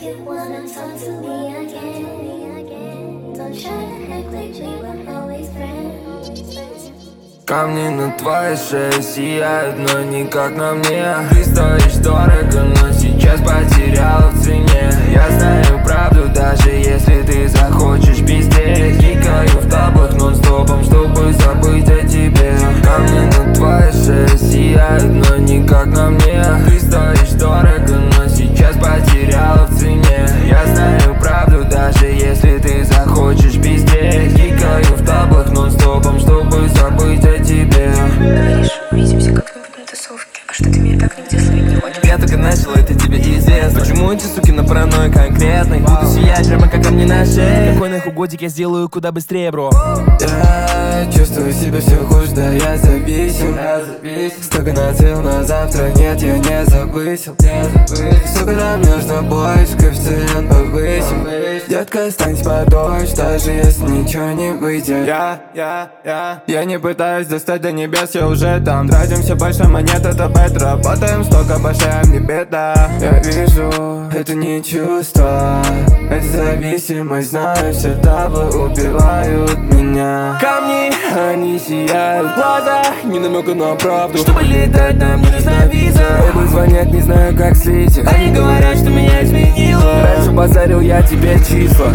you wanna talk to me again. Don't try to act like we were always friends. Камни на твоей шее сияют, но не как на мне. Ты стоишь дорого, но сейчас потеряла в цене. Я знаю правду, даже если ты захочешь пиздеть. Кикаю в таблах нон-стопом, чтобы забыть о тебе. Камни на твоей шее сияют, но не как на мне. Ты стоишь дорого, но сейчас потеряла в цене. Я знаю правду, даже если ты захочешь пиздеть. Кикаю в таблах нон-стопом, чтобы забыть о тебе. Говоришь, увидимся как-нибудь на тусовке. А что ты меня так нигде словить не хочешь? Я только начал, это тебе известно. Почему эти суки на паранойи конкретной? Буду сиять прямо как камни на шее. Какой нахуй годик я сделаю куда быстрее, бро. Я чувствую себя все хуже, да я зависим. Столько нацел на завтра, нет, я не завысил. Сука, нам нужно больше, коэффициент повысим. Детка, останься под дождь, даже если ничего не выйдет. Я не пытаюсь достать до небес, я уже там. Тратим все больше монет, это бет. Работаем столько, большая не беда. Я вижу, это не чувство, это зависимость. Знаю, все таблы убивают меня. Камни, они сияют в глазах, не намека на правду. Чтобы летать, нам не нужна виза. Лейблы звонят, не знаю, как слить. Они говорят, что меня изменило. Раньше базарил я тебе числа.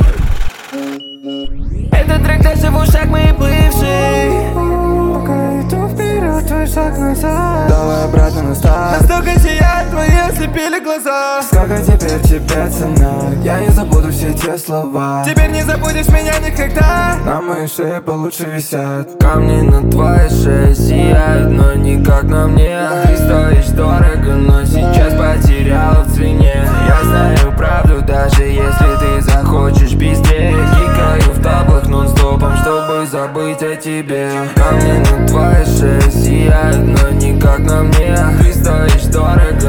Этот трек дальше в ушах моих бывших. Пока иду вперед, твой шаг назад. Давай обратно на старт. Настолько сияют твои ослепили глаза. Сколько теперь тебе цена? Я не забуду все те слова. Теперь не забудешь меня никогда. На моей шее получше висят. Камни на твоей шее сияют, но не как на мне. Ты стоишь дорого, но сейчас потеряла в цене. Я знаю правду, даже если ты захочешь пиздеть. Кикаю в таблах нон-стопом, чтобы забыть о тебе. Камни на твоей шее сияют, но не как на мне. Ты стоишь дорого,